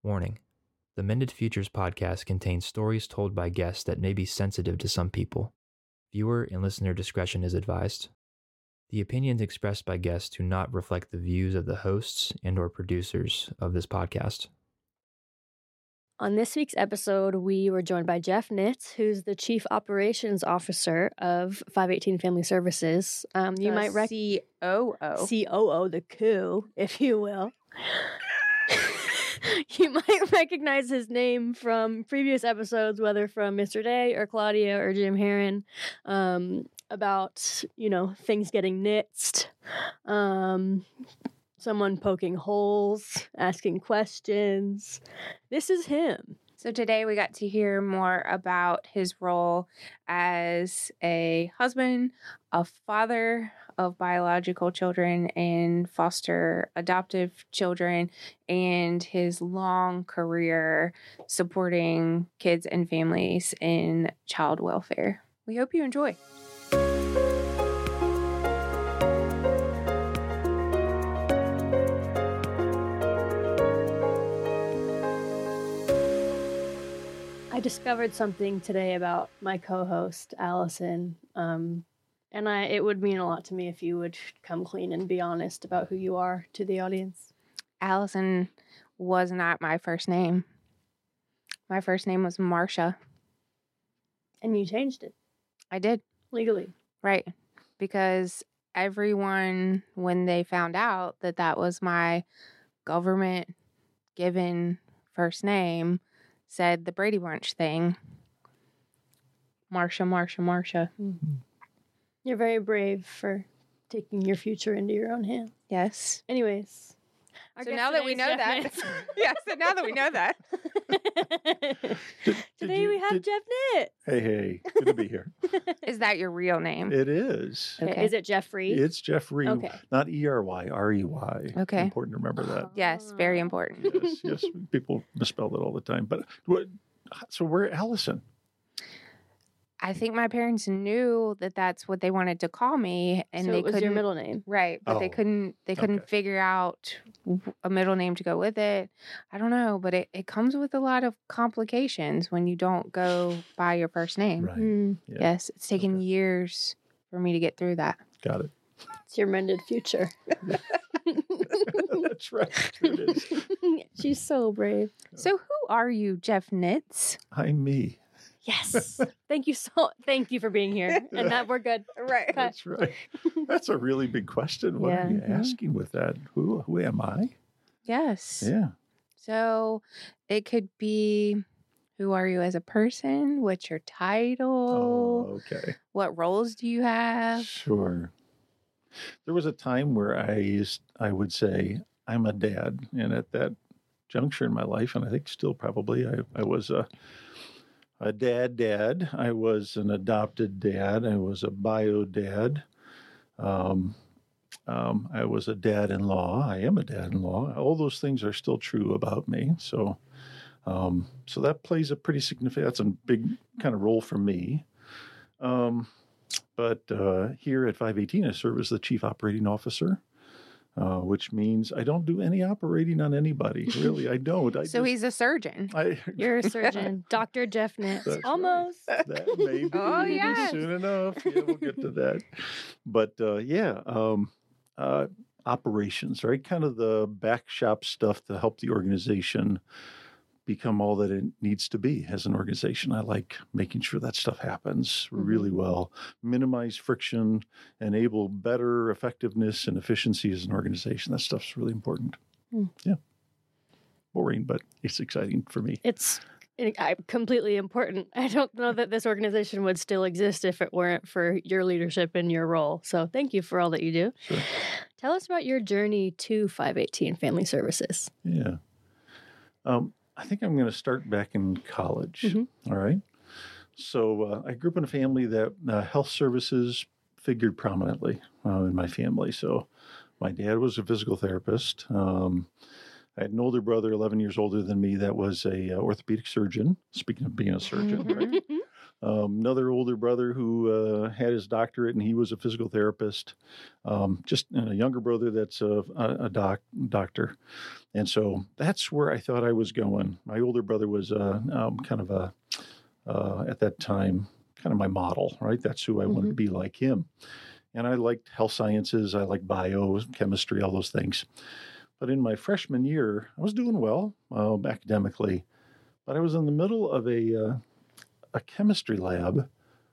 Warning: the Mended Futures podcast contains stories told by guests that may be sensitive to some people. Viewer and listener discretion is advised. The opinions expressed by guests do not reflect the views of the hosts and/or producers of this podcast. On this week's episode, we were joined by Jeff Nitz, who's the Chief Operations Officer of 518 Family Services. You might COO. COO, the coup, if you will. You might recognize his name from previous episodes, whether from Mr. Day or Claudia or Jim Heron, about, things getting nitzed, someone poking holes, asking questions. This is him. So today we got to hear more about his role as a husband, a father of biological children and foster adoptive children, and his long career supporting kids and families in child welfare. We hope you enjoy. I discovered something today about my co-host, Allison, and it would mean a lot to me if you would come clean and be honest about who you are to the audience. Allison was not my first name. My first name was Marcia. And you changed it. I did. Legally. Right. Because everyone, when they found out that that was my government-given first name, said the Brady Bunch thing. Marcia, Marcia, Marcia. Mm-hmm. You're very brave for taking your future into your own hands. Yes. Anyways. So now that we know that. Yeah, so now that we know that. Today we have Jeff Nitz. Hey, good to be here. Is that your real name? It is. Okay. Is it Jeffrey? It's Jeffrey, okay. Not E-R-Y, R-E-Y. Okay. Important to remember that. Yes, very important. Yes. People misspell it all the time. But so where Allison? I think my parents knew that that's what they wanted to call me, and so they it was couldn't. your middle name, right? But they couldn't figure out a middle name to go with it. I don't know, but it comes with a lot of complications when you don't go by your first name. Right. Yeah. Yes, it's taken years for me to get through that. Got it. It's your mended future. That's right. True it is. She's so brave. So who are you, Jeff Nitz? I'm me. Yes. Thank you for being here. And that we're good. Right. That's right. That's a really big question. What are you asking with that? Who am I? Yes. Yeah. So it could be, who are you as a person? What's your title? Oh, okay. What roles do you have? Sure. There was a time where I would say I'm a dad, and at that juncture in my life, and I think still probably, I was a dad. I was an adopted dad. I was a bio dad. I was a dad-in-law. I am a dad-in-law. All those things are still true about me. So that plays a pretty significant, that's a big kind of role for me. But here at 518, I serve as the Chief Operating Officer. Which means I don't do any operating on anybody. Really, I don't. He's a surgeon. You're a surgeon. Dr. Jeff Nitz. Almost. Right. That may be soon enough. Yeah, we'll get to that. But operations, right? Kind of the back shop stuff to help the organization become all that it needs to be as an organization. I like making sure that stuff happens really well, minimize friction, enable better effectiveness and efficiency as an organization. That stuff's really important. Yeah. Boring, but it's exciting for me. It's completely important. I don't know that this organization would still exist if it weren't for your leadership and your role. So thank you for all that you do. Sure. Tell us about your journey to 518 Family Services. Yeah. I think I'm going to start back in college. All right. So I grew up in a family that health services figured prominently in my family. So my dad was a physical therapist. I had an older brother, 11 years older than me, that was a orthopedic surgeon. Speaking of being a surgeon, right? Another older brother who had his doctorate, and he was a physical therapist. Just a younger brother that's a doctor. And so that's where I thought I was going. My older brother was kind of at that time, kind of my model, right? That's who I wanted to be like him. And I liked health sciences. I liked biochemistry, all those things. But in my freshman year, I was doing well academically, but I was in the middle of a chemistry lab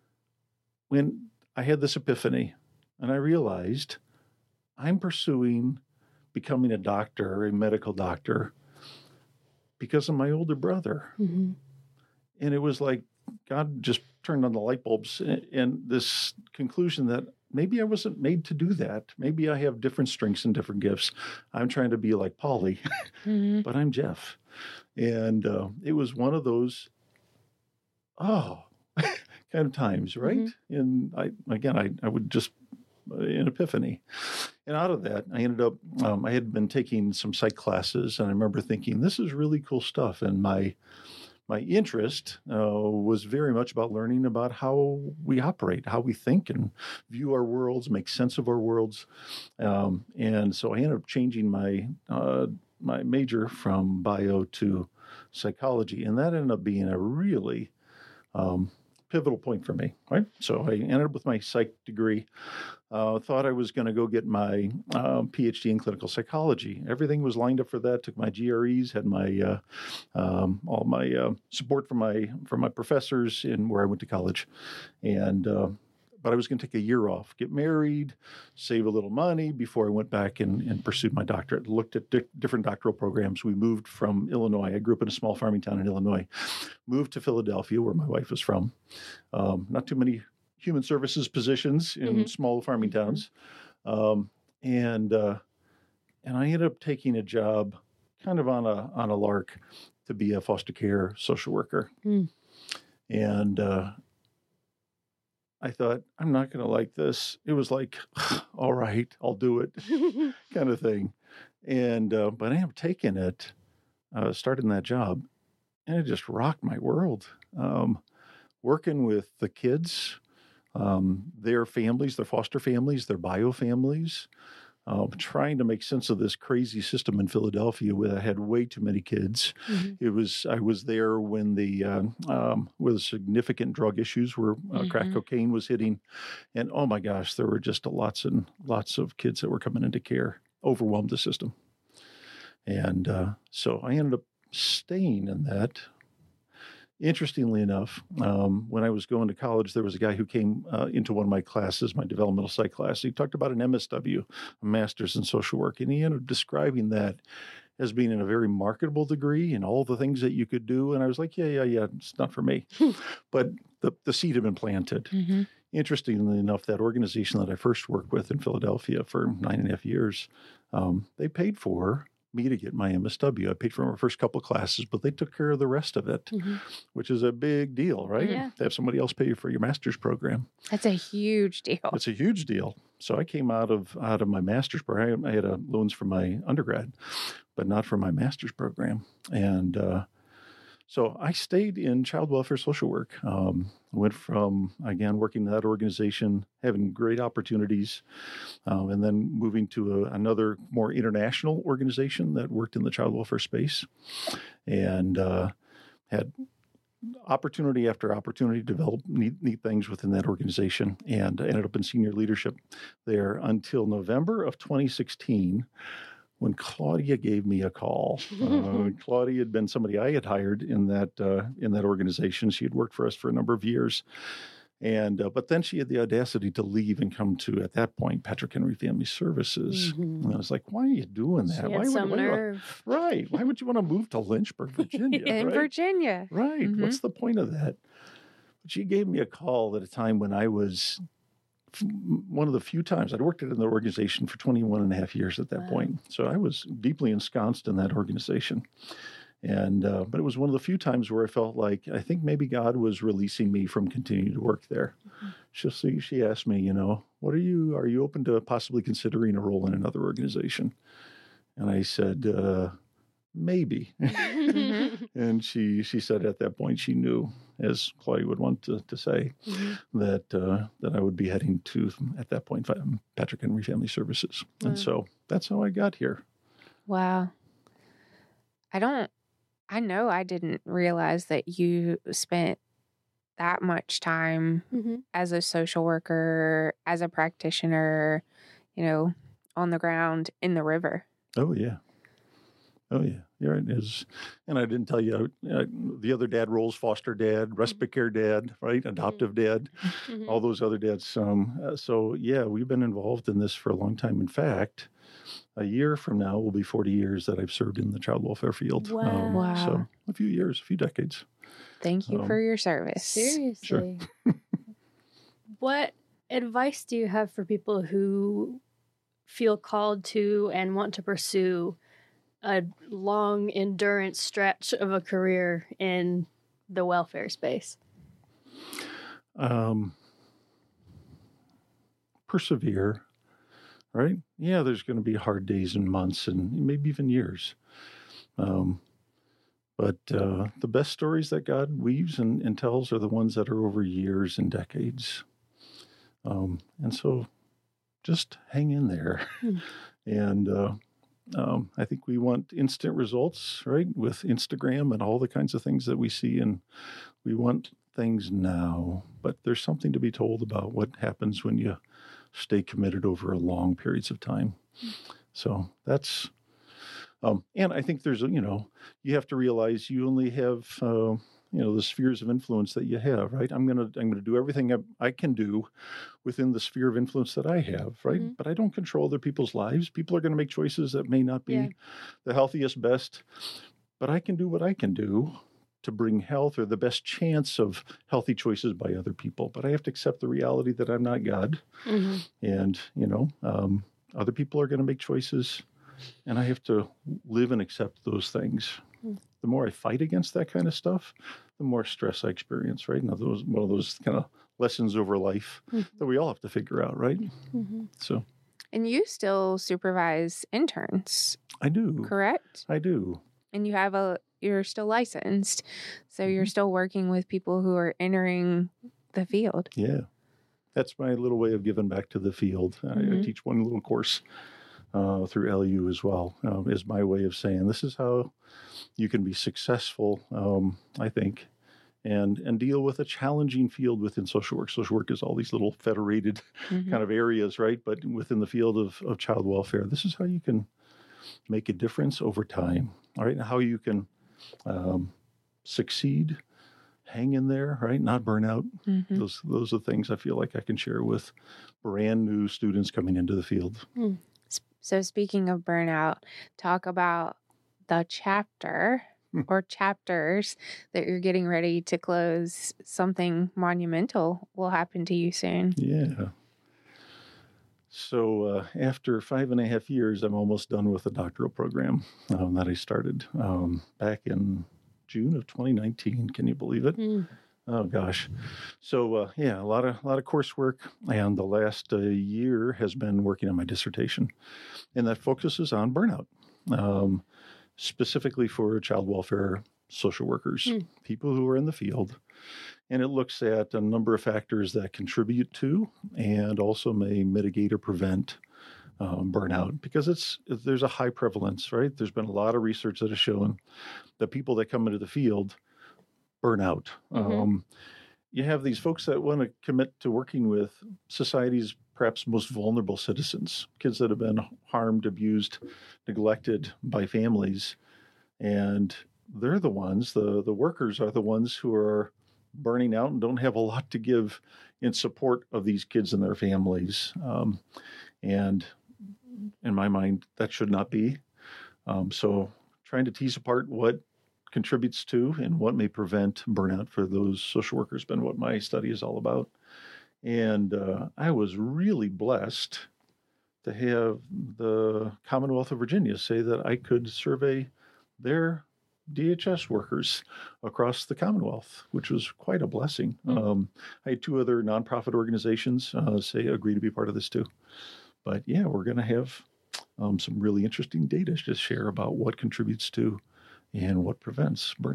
when I had this epiphany, and I realized I'm pursuing becoming a doctor, a medical doctor, because of my older brother. And it was like God just turned on the light bulbs and this conclusion that maybe I wasn't made to do that. Maybe I have different strengths and different gifts. I'm trying to be like Polly, but I'm Jeff. And it was one of those, kind of times, right? And I would just, an epiphany. And out of that, I ended up, I had been taking some psych classes, and I remember thinking, this is really cool stuff. And my interest was very much about learning about how we operate, how we think and view our worlds, make sense of our worlds. And so I ended up changing my major from bio to psychology, and that ended up being a really pivotal point for me, right? So I ended up with my psych degree. Thought I was going to go get my PhD in clinical psychology. Everything was lined up for that. Took my GREs, had my all my support from my professors in where I went to college, and but I was going to take a year off, get married, save a little money before I went back and pursued my doctorate. Looked at different doctoral programs. We moved from Illinois. I grew up in a small farming town in Illinois. Moved to Philadelphia, where my wife was from. Not too many human services positions in small farming towns. And I ended up taking a job kind of on a lark to be a foster care social worker. And I thought, I'm not going to like this. It was like, all right, I'll do it kind of thing. And but I ended up taking it, starting that job, and it just rocked my world. Working with the kids, their families, their foster families, their bio families, trying to make sense of this crazy system in Philadelphia where I had way too many kids. I was there when with significant drug issues where crack cocaine was hitting, and oh my gosh, there were just lots and lots of kids that were coming into care, overwhelmed the system. And so I ended up staying in that. Interestingly enough, when I was going to college, there was a guy who came into one of my classes, my developmental psych class. He talked about an MSW, a master's in social work, and he ended up describing that as being in a very marketable degree and all the things that you could do. And I was like, yeah, it's not for me. But the seed had been planted. Interestingly enough, that organization that I first worked with in Philadelphia for 9.5 years, they paid for me to get my MSW. I paid for my first couple of classes, but they took care of the rest of it, which is a big deal, right? Yeah. To have somebody else pay for your master's program. That's a huge deal. It's a huge deal. So I came out of my master's program. I had loans for my undergrad, but not for my master's program. And so I stayed in child welfare social work. Went from, again, working in that organization, having great opportunities, and then moving to another more international organization that worked in the child welfare space, and had opportunity after opportunity to develop neat things within that organization, and ended up in senior leadership there until November of 2016. When Claudia gave me a call. Claudia had been somebody I had hired in that organization. She had worked for us for a number of years. And but then she had the audacity to leave and come to, at that point, Patrick Henry Family Services. And I was like, why are you doing that? She had some nerve. Right. Why would you want to move to Lynchburg, Virginia? In Virginia. Right. What's the point of that? But she gave me a call at a time when I was one of the few times I'd worked in the organization for 21.5 years at that point. So I was deeply ensconced in that organization. And, but it was one of the few times where I felt like, I think maybe God was releasing me from continuing to work there. She asked me, are you open to possibly considering a role in another organization? And I said, maybe. And she said at that point she knew. as Claudia would want to say, that I would be heading to, at that point, Patrick Henry Family Services. Wow. And so that's how I got here. Wow. I know I didn't realize that you spent that much time as a social worker, as a practitioner, on the ground in the river. Oh, yeah. Oh, yeah. You're right. And I didn't tell you, the other dad roles, foster dad, respite care dad, right? Adoptive dad, all those other dads. So, yeah, we've been involved in this for a long time. In fact, a year from now will be 40 years that I've served in the child welfare field. Wow. So a few decades. Thank you for your service. Seriously. Sure. What advice do you have for people who feel called to and want to pursue a long endurance stretch of a career in the welfare space? Persevere, right? Yeah, there's going to be hard days and months and maybe even years. But the best stories that God weaves and tells are the ones that are over years and decades. And so just hang in there. And I think we want instant results, right? With Instagram and all the kinds of things that we see. And we want things now. But there's something to be told about what happens when you stay committed over long periods of time. So that's... and I think there's, you have to realize you only have, the spheres of influence that you have, right? I'm going to do everything I can do within the sphere of influence that I have, right? But I don't control other people's lives. People are going to make choices that may not be the healthiest, best, but I can do what I can do to bring health or the best chance of healthy choices by other people. But I have to accept the reality that I'm not God. And, other people are going to make choices. And I have to live and accept those things. The more I fight against that kind of stuff, the more stress I experience, right? And one of those kind of lessons over life that we all have to figure out, right? So. And you still supervise interns. I do. Correct? I do. And you're still licensed. So you're still working with people who are entering the field. Yeah. That's my little way of giving back to the field. I teach one little course through LU as well, is my way of saying this is how you can be successful, I think, and deal with a challenging field within social work. Social work is all these little federated kind of areas, right? But within the field of child welfare, this is how you can make a difference over time, all right? And how you can succeed, hang in there, right? Not burn out. Those are things I feel like I can share with brand new students coming into the field. So speaking of burnout, talk about the chapter or chapters that you're getting ready to close. Something monumental will happen to you soon. Yeah. So after 5.5 years, I'm almost done with the doctoral program that I started back in June of 2019. Can you believe it? Oh gosh. So a lot of coursework, and the last year has been working on my dissertation, and that focuses on burnout, specifically for child welfare social workers, people who are in the field, and it looks at a number of factors that contribute to and also may mitigate or prevent burnout, because there's a high prevalence, right? There's been a lot of research that has shown that people that come into the field burn out. You have these folks that want to commit to working with society's perhaps most vulnerable citizens, kids that have been harmed, abused, neglected by families. And they're the ones, the workers are the ones who are burning out and don't have a lot to give in support of these kids and their families. And in my mind, that should not be. So trying to tease apart what contributes to and what may prevent burnout for those social workers has been what my study is all about. And I was really blessed to have the Commonwealth of Virginia say that I could survey their DHS workers across the Commonwealth, which was quite a blessing. I had 2 other nonprofit organizations agree to be part of this too. But yeah, we're going to have some really interesting data to share about what contributes to and what prevents burnout.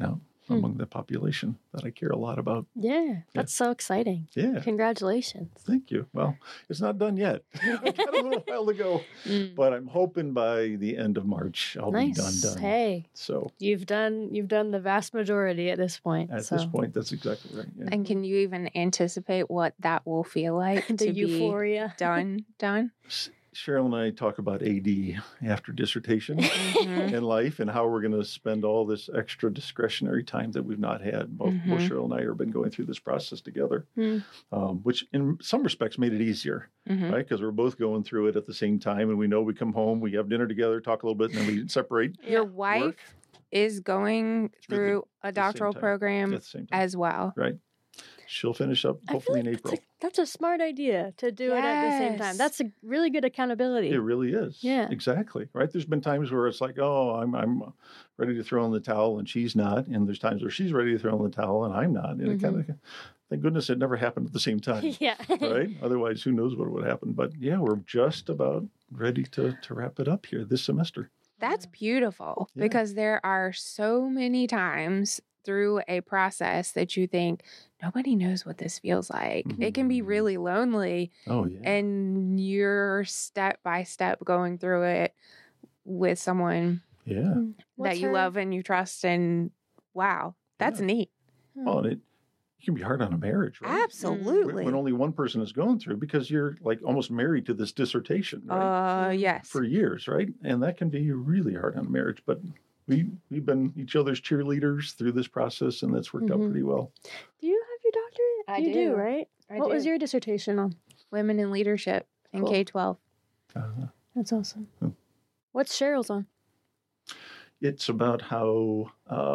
among the population that I care a lot about. Yeah, that's so exciting. Yeah. Congratulations. Thank you. Well, it's not done yet. I've got a little while to go, but I'm hoping by the end of March I'll be done. Hey, so you've done the vast majority at this point. At this point, that's exactly right. Yeah. And can you even anticipate what that will feel like the to euphoria. be done? Cheryl and I talk about AD after dissertation in life and how we're going to spend all this extra discretionary time that we've not had. Both Cheryl and I have been going through this process together, which in some respects made it easier, right? Because we're both going through it at the same time, and we know we come home, we have dinner together, talk a little bit, and then we separate. Your wife is going through a doctoral program as well. Right. She'll finish up hopefully in April. That's a smart idea to do it at the same time. That's a really good accountability. It really is. Yeah. Exactly. Right. There's been times where it's like, oh, I'm ready to throw in the towel and she's not. And there's times where she's ready to throw in the towel and I'm not. And it kind of, thank goodness it never happened at the same time. Yeah. Right. Otherwise, who knows what would happen. But yeah, we're just about ready to wrap it up here this semester. That's beautiful because there are so many times through a process that you think nobody knows what this feels like. It can be really lonely. Oh yeah. And you're step by step going through it with someone that you love and you trust, and wow, that's neat. Oh, and it can be hard on a marriage, right? Absolutely. When only one person is going through, because you're like almost married to this dissertation, right? Yes. For years, right? And that can be really hard on a marriage, but we've been each other's cheerleaders through this process, and that's worked out pretty well. Do you have your doctorate? You do, right? What was your dissertation on? Women in leadership in K-12. That's awesome. What's Cheryl's on? It's about how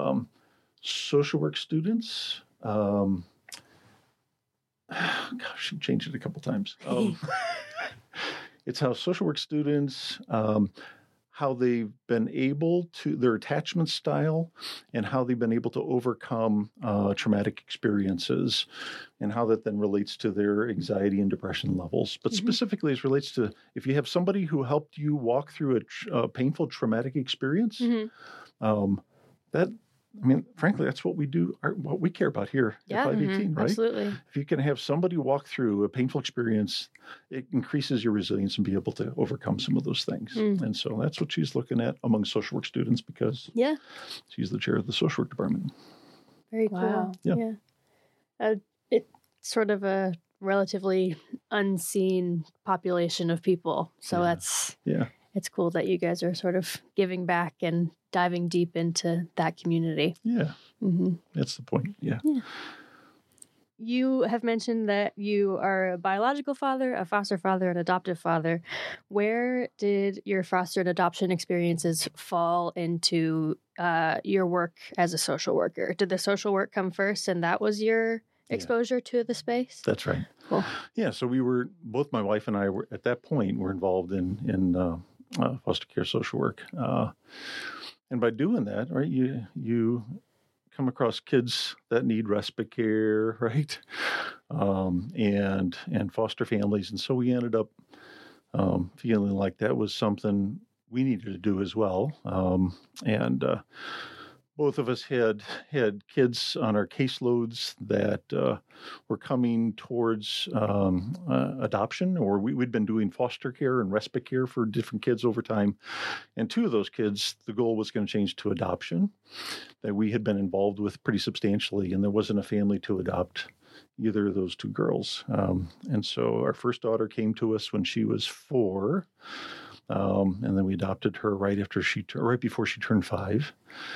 social work students, gosh, I've changed it a couple times. It's how social work students, how they've been able to, their attachment style, and how they've been able to overcome traumatic experiences, and how that then relates to their anxiety and depression levels. But specifically, it relates to if you have somebody who helped you walk through a painful traumatic experience, frankly, that's what we do, what we care about here at 518, right? Absolutely. If you can have somebody walk through a painful experience, it increases your resilience and be able to overcome some of those things. And so that's what she's looking at among social work students, because she's the chair of the social work department. Very cool. Yeah. It's sort of a relatively unseen population of people. So it's cool that you guys are sort of giving back and diving deep into that community. Yeah. That's the point. Yeah. You have mentioned that you are a biological father, a foster father, an adoptive father. Where did your foster and adoption experiences fall into your work as a social worker? Did the social work come first and that was your exposure to the space? That's right. Cool. Yeah. So we were, both my wife and I were at that point, were involved in foster care social work. And by doing that, right, you come across kids that need respite care, right, and foster families, and so we ended up feeling like that was something we needed to do as well. And both of us had kids on our caseloads that were coming towards adoption, or we'd been doing foster care and respite care for different kids over time. And two of those kids, the goal was going to change to adoption, that we had been involved with pretty substantially, and there wasn't a family to adopt either of those two girls. And so our first daughter came to us when she was 4, and then we adopted her right before she turned 5.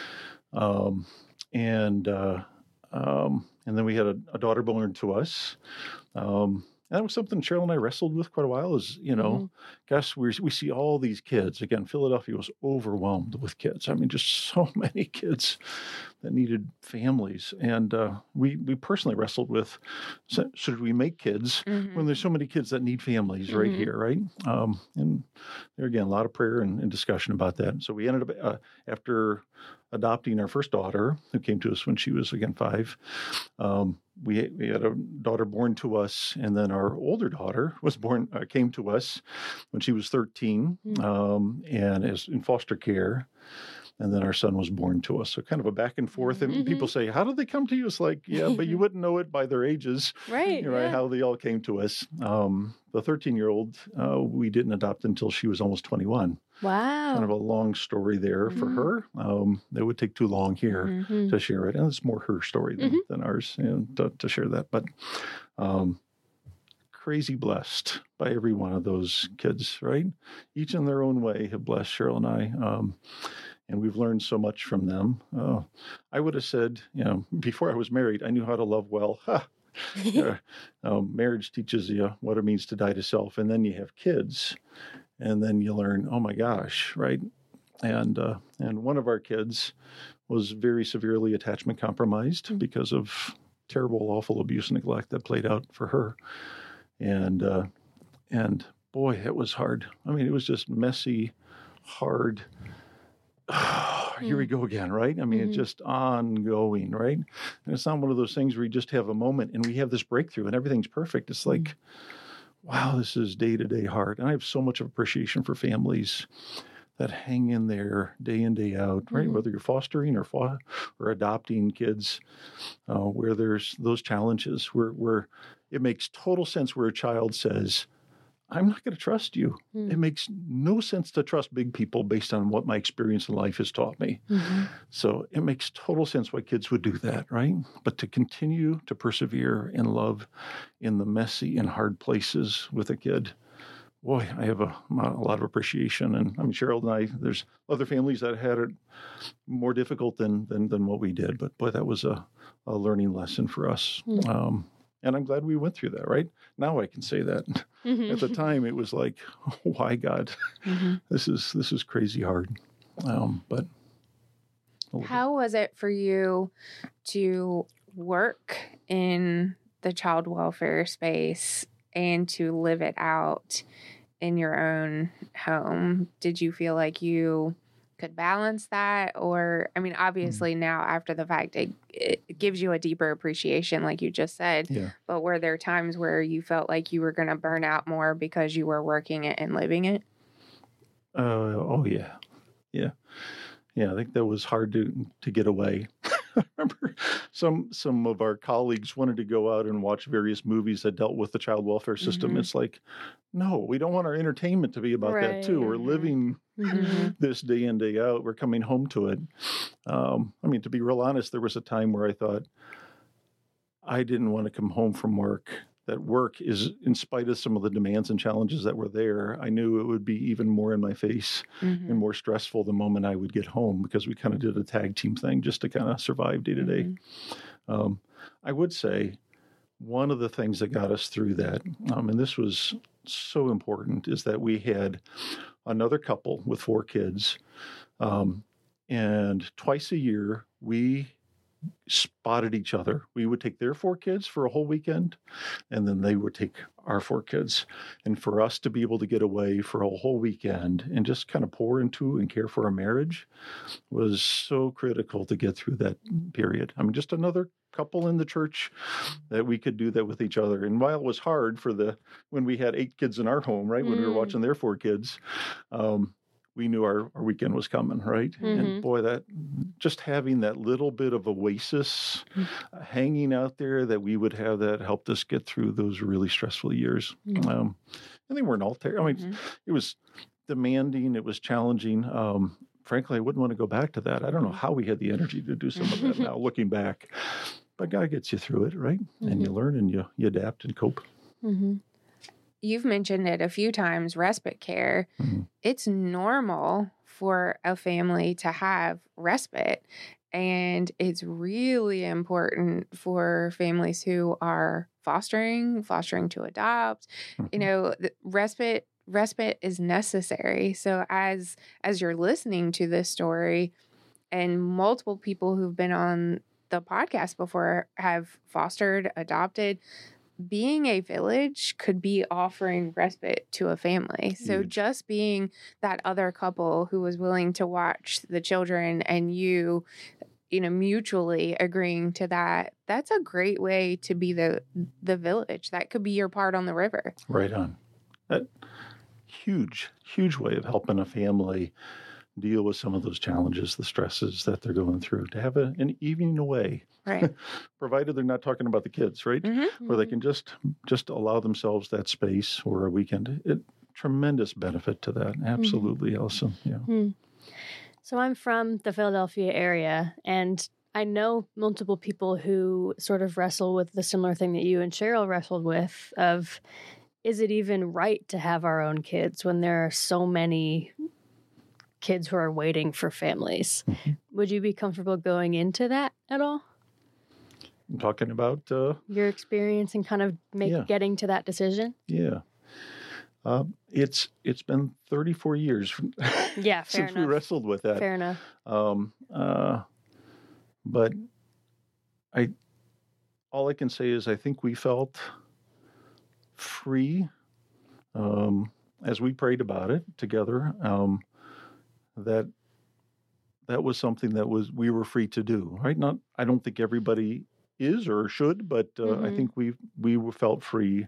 And then we had a daughter born to us. And that was something Cheryl and I wrestled with quite a while, is, gosh, we see all these kids. Again, Philadelphia was overwhelmed with kids. I mean, just so many kids that needed families. And we personally wrestled with, should we make kids when there's so many kids that need families right here, right? And there again, a lot of prayer and discussion about that. So we ended up, after adopting our first daughter, who came to us when she was, again, 5, we had a daughter born to us, and then our older daughter came to us when she was 13, and is in foster care. And then our son was born to us. So kind of a back and forth. And people say, how did they come to you? It's like, yeah, but you wouldn't know it by their ages, Right. right? How they all came to us. The 13-year-old, we didn't adopt until she was almost 21. Wow. Kind of a long story there for her. It would take too long here to share it. And it's more her story than ours, to share that. But crazy blessed by every one of those kids, right? Each in their own way have blessed Cheryl and I. And we've learned so much from them. I would have said, before I was married, I knew how to love well. Marriage teaches you what it means to die to self. And then you have kids. And then you learn, oh my gosh, right? And one of our kids was very severely attachment compromised because of terrible, awful abuse and neglect that played out for her. And boy, it was hard. I mean, it was just messy, hard. Here we go again, right? I mean, it's just ongoing, right? And it's not one of those things where you just have a moment and we have this breakthrough and everything's perfect. It's like, wow, this is day-to-day hard. And I have so much of appreciation for families that hang in there day in, day out, right? Whether you're fostering or adopting kids, where there's those challenges, where it makes total sense where a child says, I'm not going to trust you. It makes no sense to trust big people based on what my experience in life has taught me. So it makes total sense why kids would do that, right? But to continue to persevere and love in the messy and hard places with a kid, boy, I have a lot of appreciation. And I mean, Cheryl and I, there's other families that had it more difficult than what we did. But boy, that was a learning lesson for us. And I'm glad we went through that, right? Now I can say that. At the time, it was like, why God? This is crazy hard. But how was it for you to work in the child welfare space and to live it out in your own home? Did you feel like you could balance that? Or, I mean, obviously now after the fact, it gives you a deeper appreciation, like you just said. Yeah. But were there times where you felt like you were going to burn out more because you were working it and living it? Oh, yeah. Yeah. Yeah, I think that was hard to get away. I remember some of our colleagues wanted to go out and watch various movies that dealt with the child welfare system. It's like, no, we don't want our entertainment to be about that too. We're living this day in, day out. We're coming home to it. I mean, to be real honest, there was a time where I thought I didn't want to come home from work. That work is, in spite of some of the demands and challenges that were there, I knew it would be even more in my face and more stressful the moment I would get home, because we kind of did a tag team thing just to kind of survive day to day. I would say one of the things that got us through that, and this was so important, is that we had another couple with 4 kids, and twice a year we spotted each other. We would take their 4 kids for a whole weekend, and then they would take our 4 kids. And for us to be able to get away for a whole weekend and just kind of pour into and care for our marriage was so critical to get through that period. I mean, just another couple in the church that we could do that with each other. And while it was hard when we had 8 kids in our home, right, when we were watching their 4 kids, we knew our weekend was coming, right? And boy, that just having that little bit of oasis hanging out there that we would have, that helped us get through those really stressful years. And they weren't all terrible. I mean, it was demanding, it was challenging. Frankly, I wouldn't want to go back to that. I don't know how we had the energy to do some of that now, looking back. But God gets you through it, right? And you learn and you adapt and cope. You've mentioned it a few times, respite care. It's normal for a family to have respite. And it's really important for families who are fostering to adopt. You know, respite is necessary. So as you're listening to this story, and multiple people who've been on the podcast before have fostered, adopted, being a village could be offering respite to a family. So just being that other couple who was willing to watch the children and you know, mutually agreeing to that, that's a great way to be the village. That could be your part on the river. Right on. That huge way of helping a family deal with some of those challenges, the stresses that they're going through, to have an evening away, Right. provided they're not talking about the kids, right? Mm-hmm. Where they can just allow themselves that space or a weekend. Tremendous benefit to that. Absolutely, Allison. Yeah. So I'm from the Philadelphia area, and I know multiple people who sort of wrestle with the similar thing that you and Cheryl wrestled with of, is it even right to have our own kids when there are so many kids who are waiting for families? Would you be comfortable going into that at all? I'm talking about your experience and kind of getting to that decision? Yeah. It's been 34 years yeah, since enough. We wrestled with that. Fair enough. But all I can say is I think we felt free as we prayed about it together. That was something that we were free to do, right? I don't think everybody is or should, but I think we felt free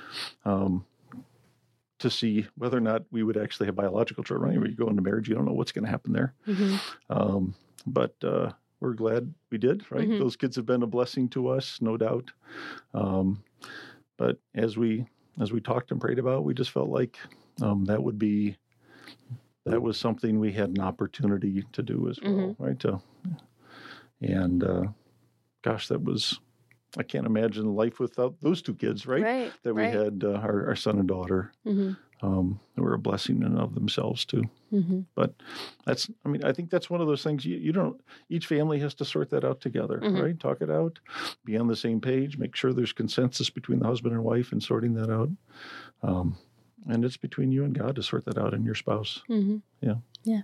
to see whether or not we would actually have biological children. Right? When you go into marriage, you don't know what's going to happen there. But we're glad we did, right? Those kids have been a blessing to us, no doubt. But as we talked and prayed about, we just felt like that was something we had an opportunity to do as well, right? Gosh, that was, I can't imagine life without those two kids, right? That we had our son and daughter, who were a blessing in and of themselves too. But I think that's one of those things you don't, each family has to sort that out together, right? Talk it out, be on the same page, make sure there's consensus between the husband and wife in sorting that out. And it's between you and God to sort that out and your spouse. Yeah. Yeah.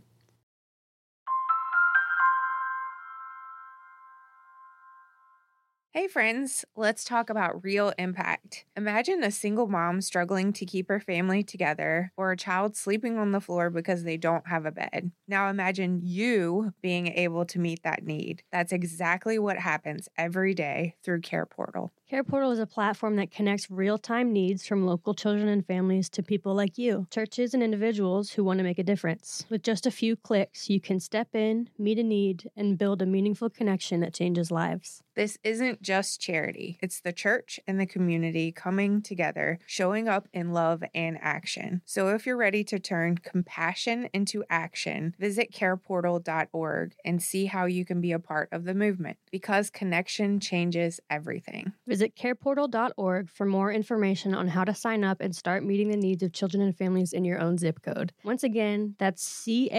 Hey friends, let's talk about real impact. Imagine a single mom struggling to keep her family together, or a child sleeping on the floor because they don't have a bed. Now imagine you being able to meet that need. That's exactly what happens every day through Care Portal. Care Portal is a platform that connects real-time needs from local children and families to people like you, churches and individuals who want to make a difference. With just a few clicks, you can step in, meet a need, and build a meaningful connection that changes lives. This isn't just charity. It's the church and the community coming together, showing up in love and action. So if you're ready to turn compassion into action, visit careportal.org and see how you can be a part of the movement, because connection changes everything. Visit careportal.org for more information on how to sign up and start meeting the needs of children and families in your own zip code. Once again, that's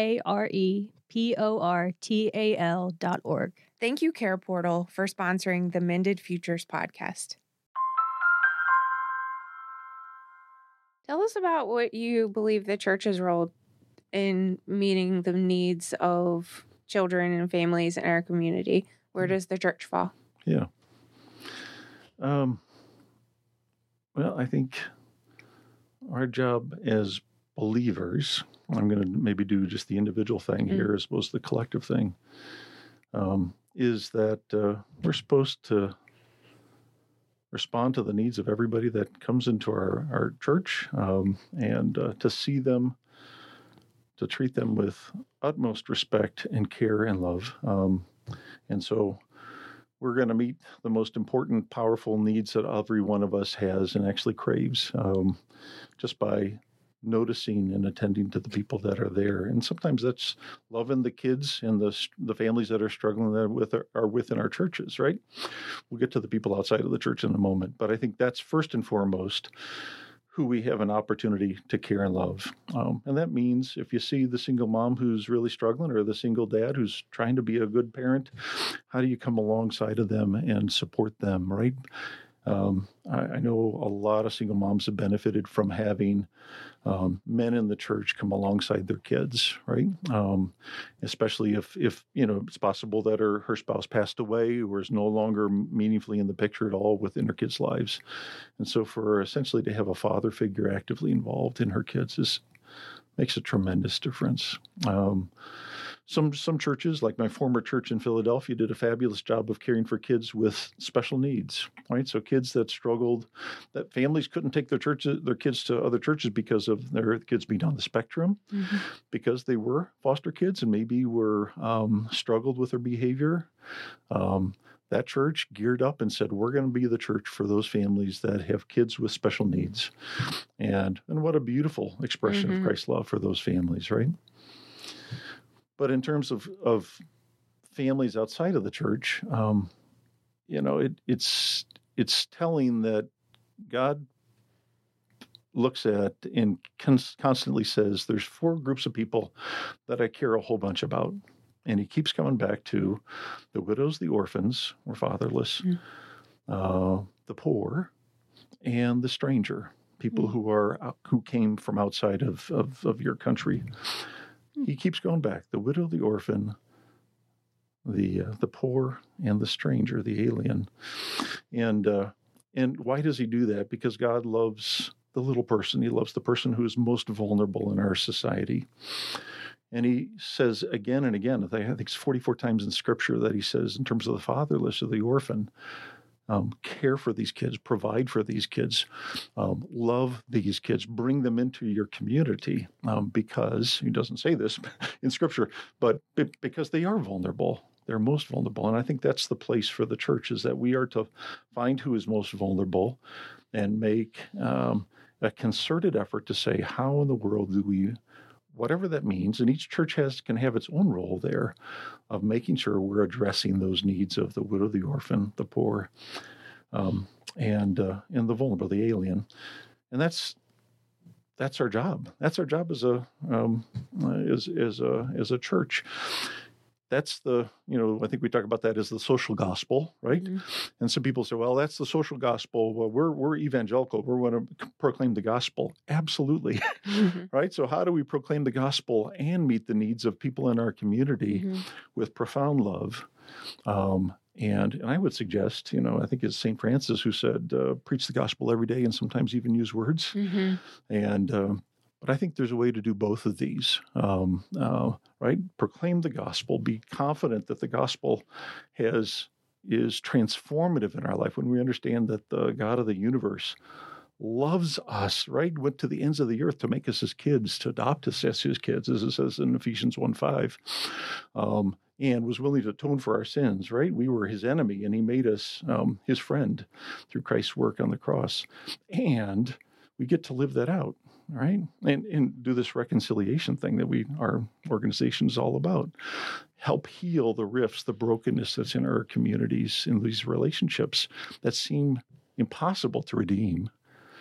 careportal.org. Thank you, Care Portal, for sponsoring the Mended Futures podcast. Tell us about what you believe the church's role in meeting the needs of children and families in our community. Where does the church fall? Yeah. Well, I think our job as believers, I'm going to maybe do just the individual thing here as opposed to the collective thing, is that we're supposed to respond to the needs of everybody that comes into our church, and to see them, to treat them with utmost respect and care and love. And so we're going to meet the most important, powerful needs that every one of us has and actually craves, just by noticing and attending to the people that are there. And sometimes that's loving the kids and the families that are struggling are within our churches, right? We'll get to the people outside of the church in a moment. But I think that's first and foremost who we have an opportunity to care and love. And that means if you see the single mom who's really struggling, or the single dad who's trying to be a good parent, how do you come alongside of them and support them, right? I know a lot of single moms have benefited from having men in the church come alongside their kids, right? Especially if it's possible that her spouse passed away or is no longer meaningfully in the picture at all within her kids' lives. And so for her essentially to have a father figure actively involved in her kids makes a tremendous difference. Some churches, like my former church in Philadelphia, did a fabulous job of caring for kids with special needs, right? So kids that struggled, that families couldn't take their kids to other churches because of their kids being on the spectrum, because they were foster kids and maybe were struggled with their behavior. That church geared up and said, we're going to be the church for those families that have kids with special needs. And what a beautiful expression of Christ's love for those families, right? But in terms of families outside of the church, it's telling that God looks at and constantly says, there's 4 groups of people that I care a whole bunch about. And he keeps coming back to the widows, the orphans, or fatherless, the poor, and the stranger, people who came from outside of your country. He keeps going back: the widow, the orphan, the poor, and the stranger, the alien. And why does he do that? Because God loves the little person. He loves the person who is most vulnerable in our society. And he says again and again, I think it's 44 times in Scripture that he says, in terms of the fatherless or the orphan, care for these kids, provide for these kids, love these kids, bring them into your community, because, he doesn't say this in Scripture, but because they are vulnerable. They're most vulnerable. And I think that's the place for the church, is that we are to find who is most vulnerable and make a concerted effort to say, how in the world do we, whatever that means, and each church can have its own role there of making sure we're addressing those needs of the widow, the orphan, the poor, and the vulnerable, the alien. And that's our job. That's our job as a church. That's I think we talk about that as the social gospel, right? And some people say, well, that's the social gospel. Well, we're evangelical. We want to proclaim the gospel. Absolutely. Right? So how do we proclaim the gospel and meet the needs of people in our community with profound love? And I would suggest, I think it's St. Francis who said, preach the gospel every day and sometimes even use words. But I think there's a way to do both of these, right? Proclaim the gospel, be confident that the gospel is transformative in our life when we understand that the God of the universe loves us, right? Went to the ends of the earth to make us his kids, to adopt us as his kids, as it says in Ephesians 1:5, and was willing to atone for our sins, right? We were his enemy, and he made us his friend through Christ's work on the cross. And we get to live that out, right? And do this reconciliation thing that our organization is all about. Help heal the rifts, the brokenness that's in our communities, in these relationships that seem impossible to redeem.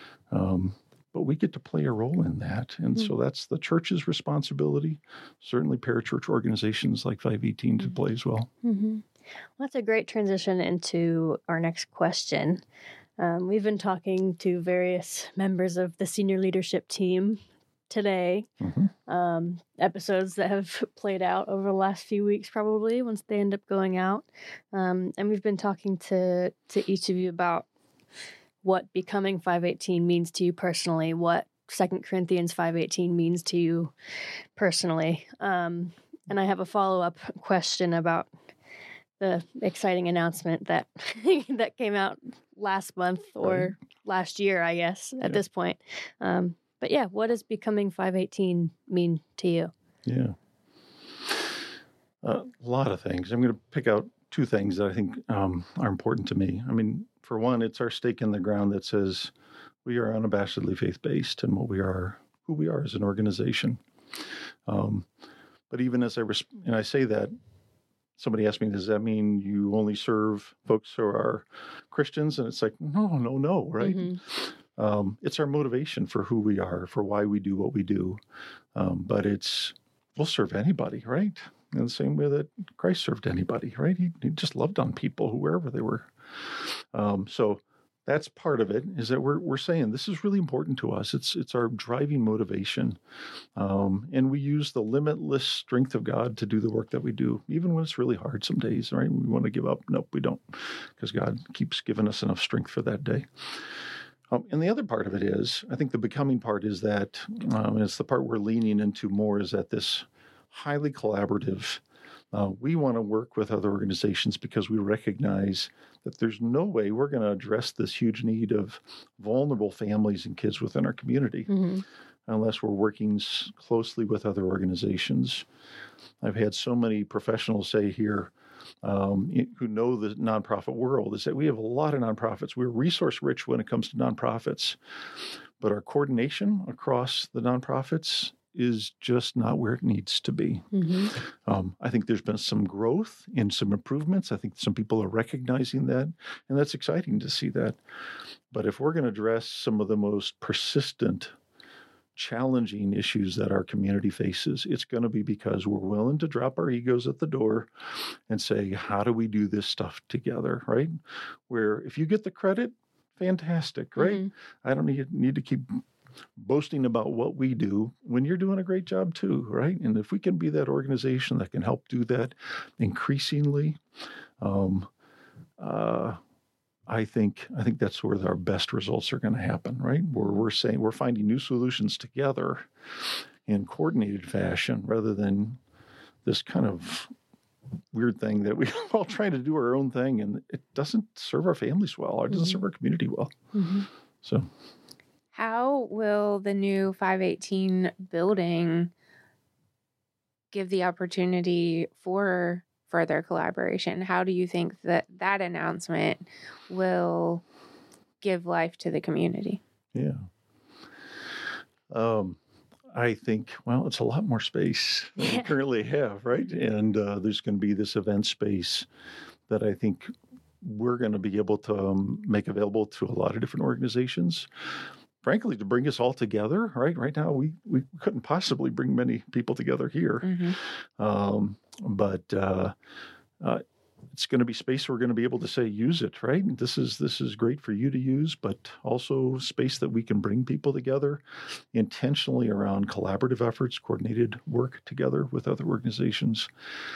But we get to play a role in that. And so that's the church's responsibility. Certainly parachurch organizations like 518 to play as well. Well, that's a great transition into our next question. We've been talking to various members of the senior leadership team today, episodes that have played out over the last few weeks, probably, once they end up going out. And we've been talking to each of you about what becoming 518 means to you personally, what 2 Corinthians 5:18 means to you personally. And I have a follow-up question about the exciting announcement that that came out last month or last year, I guess, at this point. But yeah, what does becoming 518 mean to you? Yeah. A lot of things. I'm going to pick out 2 things that I think are important to me. I mean, for one, it's our stake in the ground that says we are unabashedly faith-based in who we are as an organization. But even as I say that, somebody asked me, does that mean you only serve folks who are Christians? And it's like, no, right? It's our motivation for who we are, for why we do what we do. But we'll serve anybody, right? In the same way that Christ served anybody, right? He just loved on people, wherever they were. So that's part of it, is that we're saying this is really important to us. It's our driving motivation. And we use the limitless strength of God to do the work that we do, even when it's really hard some days, right? We want to give up. Nope, we don't, because God keeps giving us enough strength for that day. And the other part of it is, I think the becoming part is that, it's the part we're leaning into more, is that this highly collaborative We want to work with other organizations because we recognize that there's no way we're going to address this huge need of vulnerable families and kids within our community unless we're working closely with other organizations. I've had so many professionals say here who know the nonprofit world is that we have a lot of nonprofits. We're resource rich when it comes to nonprofits, but our coordination across the nonprofits is just not where it needs to be. I think there's been some growth and some improvements. I think some people are recognizing that, and that's exciting to see that. But if we're going to address some of the most persistent, challenging issues that our community faces, it's going to be because we're willing to drop our egos at the door and say, how do we do this stuff together, right? Where if you get the credit, fantastic, right? I don't need to keep boasting about what we do when you're doing a great job too, right? And if we can be that organization that can help do that increasingly, I think that's where our best results are going to happen, right? Where we're saying we're finding new solutions together in coordinated fashion rather than this kind of weird thing that we're all trying to do our own thing, and it doesn't serve our families well. It doesn't serve our community well. So, how will the new 518 building give the opportunity for further collaboration? How do you think that announcement will give life to the community? Yeah. I think, well, it's a lot more space than we currently have, right? And there's going to be this event space that I think we're going to be able to make available to a lot of different organizations. Frankly, to bring us all together, right? Right now, we couldn't possibly bring many people together here. But it's going to be space we're going to be able to say, use it, right? This is great for you to use, but also space that we can bring people together intentionally around collaborative efforts, coordinated work together with other organizations.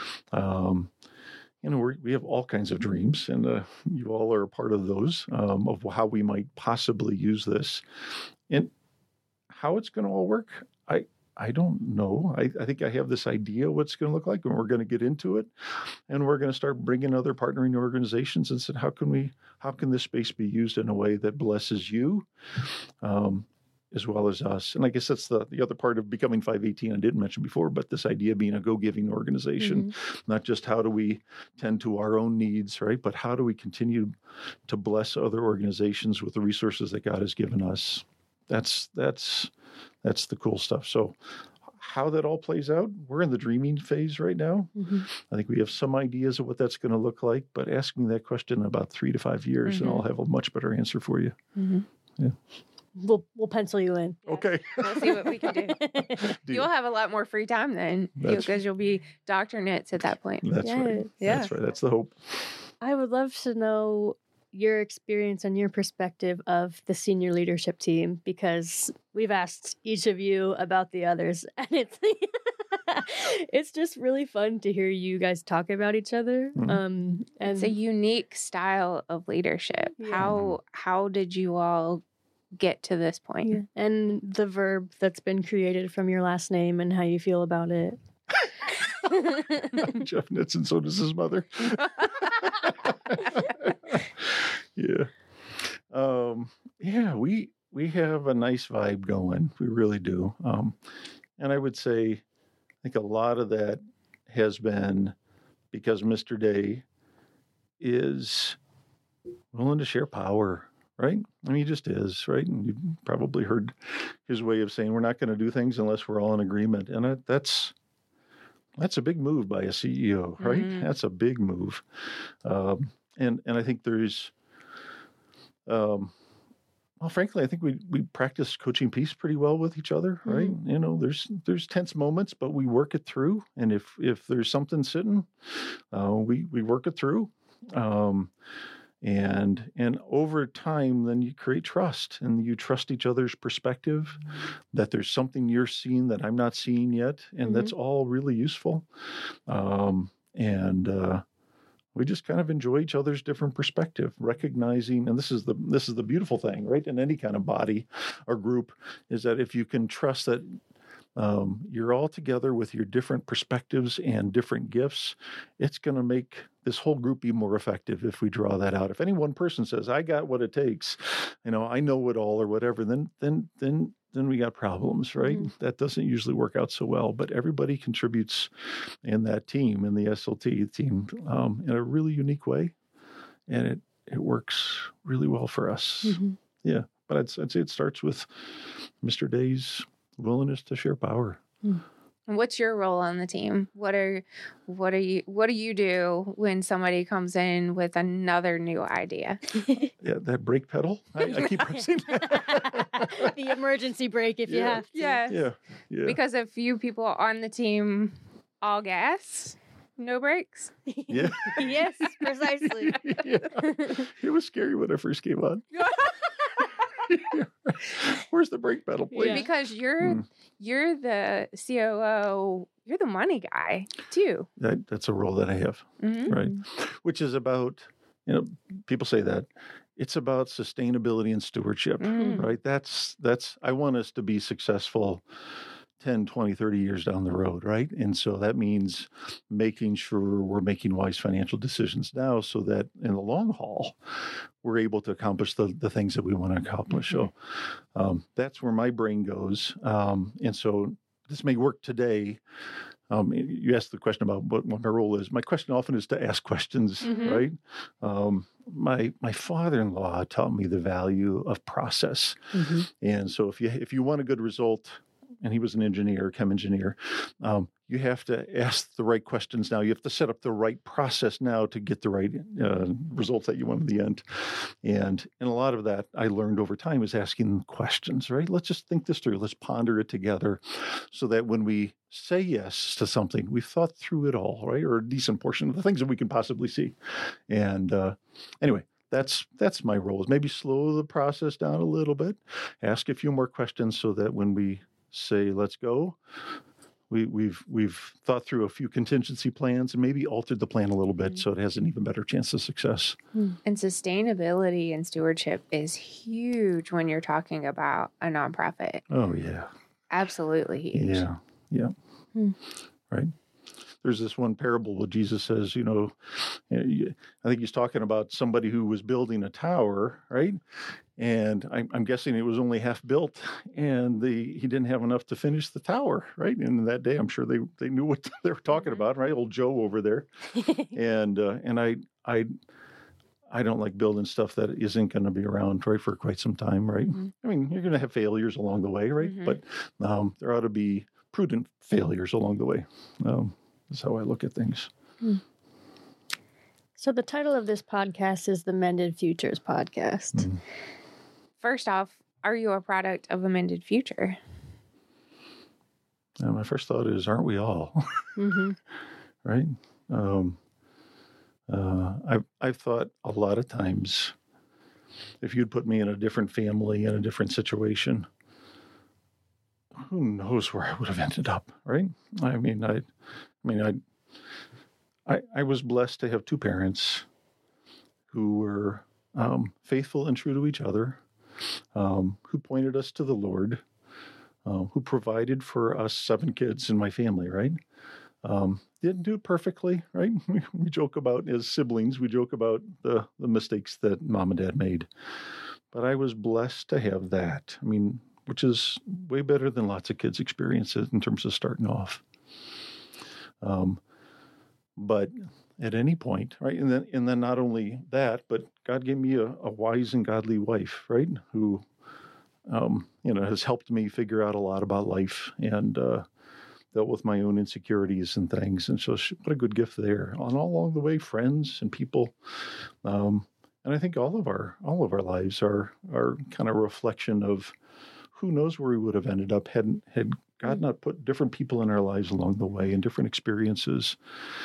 We have all kinds of dreams, and you all are a part of those, of how we might possibly use this. And how it's going to all work, I don't know. I think I have this idea what it's going to look like, and we're going to get into it, and we're going to start bringing other partnering organizations and said, how can this space be used in a way that blesses you, as well as us? And I guess that's the other part of becoming 518 I didn't mention before, but this idea of being a go-giving organization, not just how do we tend to our own needs, right? But how do we continue to bless other organizations with the resources that God has given us? That's the cool stuff. So how that all plays out, we're in the dreaming phase right now. I think we have some ideas of what that's going to look like, but ask me that question in about 3 to 5 years, and I'll have a much better answer for you. Yeah. We'll pencil you in. Okay. We'll see what we can do. You'll have a lot more free time then, because you'll be Dr. Nitz at that point. That's right. Yeah. That's right. That's the hope. I would love to know your experience and your perspective of the senior leadership team, because we've asked each of you about the others, and it's just really fun to hear you guys talk about each other. And it's a unique style of leadership. Yeah. How did you all get to this point? Yeah. And the verb that's been created from your last name and how you feel about it. I'm Jeff Nitz, and so does his mother. Yeah. We have a nice vibe going. We really do. And I would say, I think a lot of that has been because Mr. Day is willing to share power, right? I mean, he just is, right? And you've probably heard his way of saying we're not going to do things unless we're all in agreement. And that's a big move by a CEO, right? That's a big move. And I think there's, well, frankly, I think we practice coaching peace pretty well with each other, right? There's tense moments, but we work it through. And if there's something sitting, we work it through. And over time, then you create trust, and you trust each other's perspective, that there's something you're seeing that I'm not seeing yet. And that's all really useful. We just kind of enjoy each other's different perspective, recognizing, and this is the beautiful thing, right? In any kind of body or group, is that if you can trust that You're all together with your different perspectives and different gifts. It's going to make this whole group be more effective if we draw that out. If any one person says, I got what it takes, I know it all or whatever, then we got problems, right? That doesn't usually work out so well, but everybody contributes in that team, in the SLT team, in a really unique way. And it works really well for us. Yeah. But I'd say it starts with Mr. Day's willingness to share power. What's your role on the team? What do you do when somebody comes in with another new idea? Yeah, that brake pedal. I keep pressing that. The emergency brake if you have to. Yeah. Yeah. Because a few people on the team, all gas, no brakes. Yeah. Yes, precisely. Yeah. It was scary when I first came on. Where's the brake pedal, please? Yeah. Because you're the COO, you're the money guy too. That's a role that I have, right? Which is about, people say that it's about sustainability and stewardship, right? That's I want us to be successful 10, 20, 30 years down the road, right? And so that means making sure we're making wise financial decisions now so that in the long haul, we're able to accomplish the things that we want to accomplish. So that's where my brain goes. And so this may work today. You asked the question about what my role is. My question often is to ask questions, right? My father-in-law taught me the value of process. And so if you want a good result, and he was an engineer, chem engineer, you have to ask the right questions now. You have to set up the right process now to get the right results that you want in the end. And a lot of that I learned over time is asking questions, right? Let's just think this through. Let's ponder it together so that when we say yes to something, we've thought through it all, right? Or a decent portion of the things that we can possibly see. And anyway, that's my role, is maybe slow the process down a little bit, ask a few more questions so that when we say let's go, we've thought through a few contingency plans and maybe altered the plan a little bit so it has an even better chance of success. And sustainability and stewardship is huge when you're talking about a nonprofit. Oh yeah, absolutely huge. Yeah. Right. There's this one parable where Jesus says, I think he's talking about somebody who was building a tower, right? And I'm guessing it was only half built, and he didn't have enough to finish the tower, right? And that day, I'm sure they knew what they were talking about, right? Old Joe over there, and I don't like building stuff that isn't going to be around, right, for quite some time, right? I mean, you're going to have failures along the way, right? But there ought to be prudent failures along the way. That's how I look at things. So the title of this podcast is the Mended Futures Podcast. First off, are you a product of a mended future? My first thought is, aren't we all? Right? I've thought a lot of times, if you'd put me in a different family, in a different situation, who knows where I would have ended up, right? I was blessed to have two parents who were faithful and true to each other, who pointed us to the Lord, who provided for us 7 kids in my family, right? Didn't do it perfectly, right? We joke about, as siblings, we joke about the mistakes that mom and dad made. But I was blessed to have that. Which is way better than lots of kids experience it in terms of starting off. But at any point, right, and then not only that, but God gave me a wise and godly wife, right, who, has helped me figure out a lot about life and dealt with my own insecurities and things. And so, what a good gift there. And all along the way, friends and people, and I think all of our lives are kind of a reflection of who knows where we would have ended up had God not put different people in our lives along the way and different experiences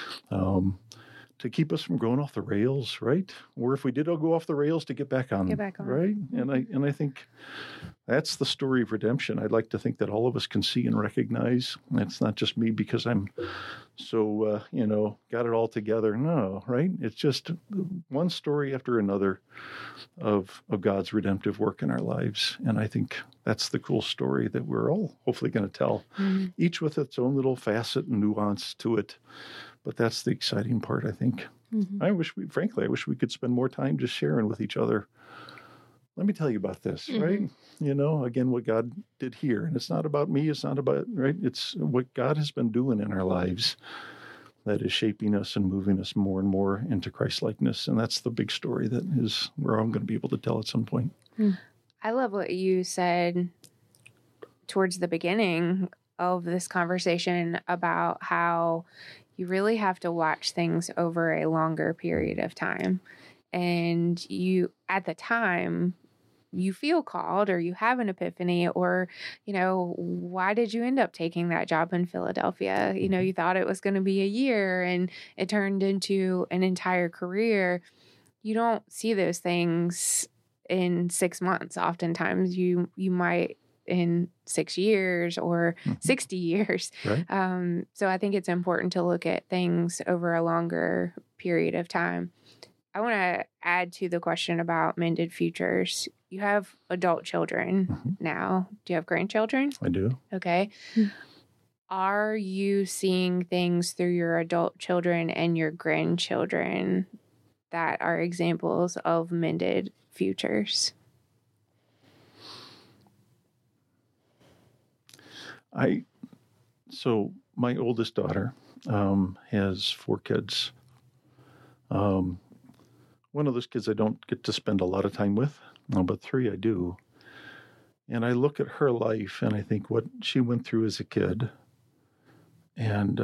to keep us from going off the rails, right? Or if we did all go off the rails, to get back on. Right? And I think that's the story of redemption. I'd like to think that all of us can see and recognize. And it's not just me because I'm so, got it all together. No, right? It's just one story after another of God's redemptive work in our lives. And I think that's the cool story that we're all hopefully going to tell, each with its own little facet and nuance to it. But that's the exciting part, I think. I wish we could spend more time just sharing with each other. Let me tell you about this, right? Again, what God did here. And it's not about me. It's not about, right? It's what God has been doing in our lives that is shaping us and moving us more and more into Christ-likeness. And that's the big story that is where I'm going to be able to tell at some point. I love what you said towards the beginning of this conversation about how you really have to watch things over a longer period of time. And you, at the time, you feel called or you have an epiphany or, why did you end up taking that job in Philadelphia? You thought it was going to be a year and it turned into an entire career. You don't see those things in 6 months. Oftentimes you might in 6 years or 60 years. Right. So I think it's important to look at things over a longer period of time. I want to add to the question about Mended Futures. You have adult children now. Do you have grandchildren? I do. Okay. Are you seeing things through your adult children and your grandchildren that are examples of Mended Futures? So my oldest daughter has 4 kids. One of those kids I don't get to spend a lot of time with, but 3 I do. And I look at her life and I think what she went through as a kid and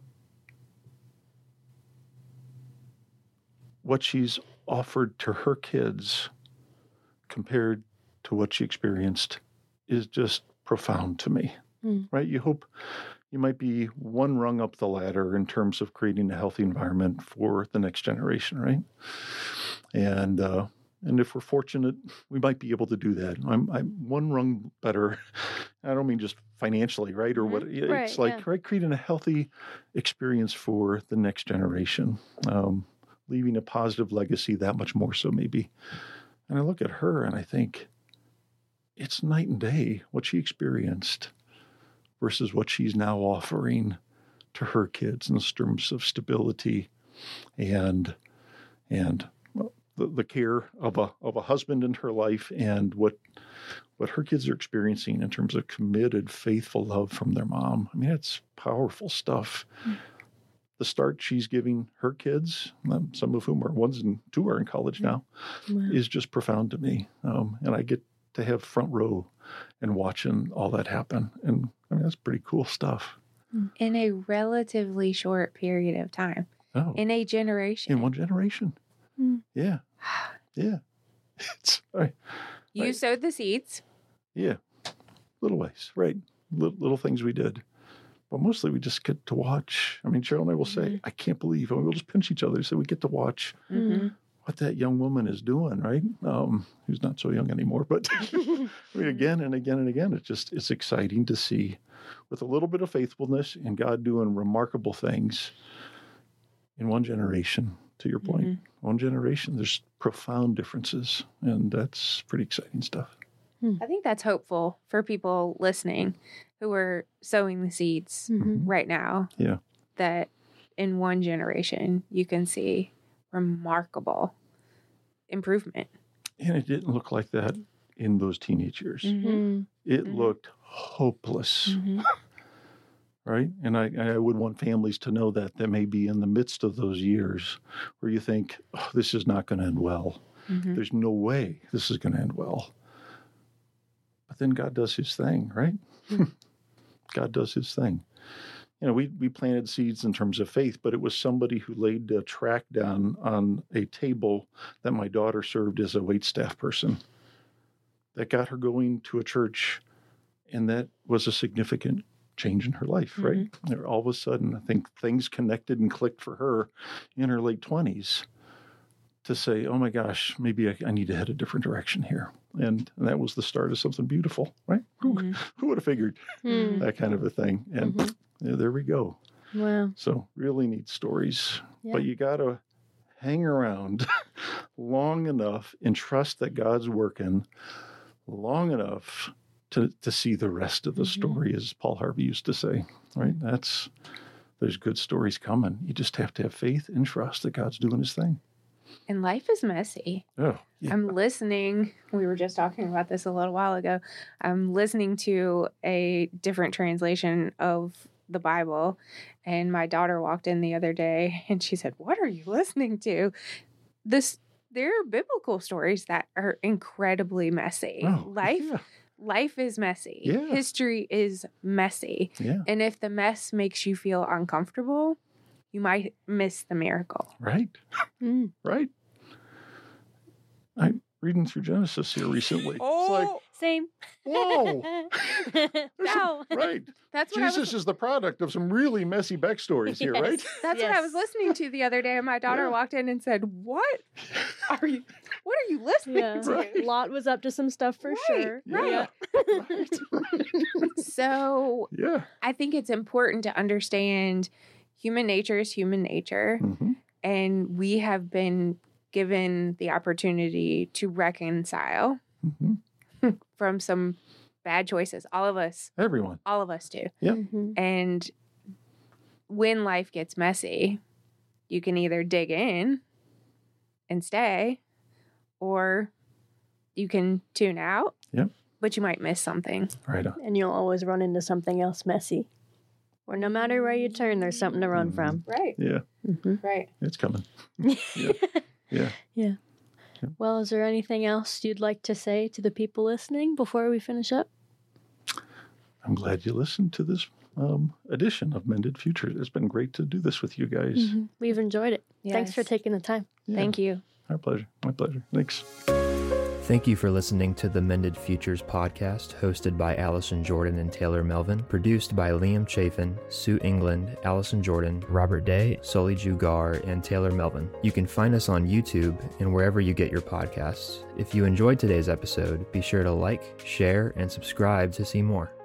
what she's offered to her kids compared to what she experienced is just profound to me, right? You hope you might be one rung up the ladder in terms of creating a healthy environment for the next generation, right? And if we're fortunate, we might be able to do that. I'm one rung better. I don't mean just financially, right? Or what? It's right, creating a healthy experience for the next generation, leaving a positive legacy, that much more so maybe. And I look at her and I think it's night and day what she experienced versus what she's now offering to her kids in terms of stability and the care of a husband in her life and what her kids are experiencing in terms of committed, faithful love from their mom. I mean, it's powerful stuff. The start she's giving her kids, some of whom are 1 and 2 are in college now, is just profound to me. And I get to have front row and watching all that happen. And I mean, that's pretty cool stuff. In a relatively short period of time. Oh. In a generation. In 1 generation. Yeah. Yeah. It's right. You sowed the seeds. Yeah. Little ways, right. Little things we did. But mostly we just get to watch. I mean, Cheryl and I will say, I can't believe, and we'll just pinch each other and say we get to watch what that young woman is doing, right? Who's not so young anymore, but I mean, again and again and again, it's exciting to see with a little bit of faithfulness and God doing remarkable things in 1 generation, to your point. 1 generation, there's profound differences, and that's pretty exciting stuff. I think that's hopeful for people listening who are sowing the seeds right now. Yeah. That in 1 generation, you can see remarkable improvement. And it didn't look like that in those teenage years. It looked hopeless, right? And I would want families to know that may be in the midst of those years where you think, oh, this is not going to end well. There's no way this is going to end well. But then God does his thing, right? God does his thing. You know, we planted seeds in terms of faith, but it was somebody who laid a track down on a table that my daughter served as a waitstaff person that got her going to a church, and that was a significant change in her life, right? And all of a sudden, I think things connected and clicked for her in her late 20s to say, oh my gosh, maybe I need to head a different direction here. And that was the start of something beautiful, right? Who would have figured that kind of a thing? And there we go. Wow. So really neat stories. Yeah. But you got to hang around long enough and trust that God's working long enough to see the rest of the story, as Paul Harvey used to say, right? There's good stories coming. You just have to have faith and trust that God's doing his thing. And life is messy. Oh, yeah. I'm listening. We were just talking about this a little while ago. I'm listening to a different translation of the Bible, and my daughter walked in the other day and she said, "What are you listening to?" There are biblical stories that are incredibly messy. Oh, yeah. Life is messy. Yeah. History is messy. Yeah. And if the mess makes you feel uncomfortable, you might miss the miracle. Right. Right. I'm reading through Genesis here recently. Oh, Same. It's like, whoa. No. Right. that's what Jesus is the product of some really messy backstories here, Yes. right? That's what I Yes. was listening to the other day, and my daughter Yeah. walked in and said, "What are you listening Yeah. to?" Right. Lot was up to some stuff for Right, sure. Yeah. Right. So Yeah. I think it's important to understand human nature is human nature, Mhm. and we have been given the opportunity to reconcile Mhm. from some bad choices. All of us Everyone. do. Yep. Mhm. And when life gets messy, you can either dig in and stay, or you can tune out. Yep. But you might miss something. Right on. And you'll always run into something else messy. Or no matter where you turn, there's something to run from. Right. Yeah. Mm-hmm. Right. It's coming. Yeah. Yeah. Well, is there anything else you'd like to say to the people listening before we finish up? I'm glad you listened to this edition of Mended Futures. It's been great to do this with you guys. Mhm. We've enjoyed it. Thanks for Yes. taking the time. Yeah. Thank you. Our pleasure. My pleasure. Thanks. Thank you for listening to the Mended Futures podcast, hosted by Allison Jordan and Taylor Melvin, produced by Liam Chafin, Sue England, Allison Jordan, Robert Day, Sully Jugar, and Taylor Melvin. You can find us on YouTube and wherever you get your podcasts. If you enjoyed today's episode, be sure to like, share, and subscribe to see more.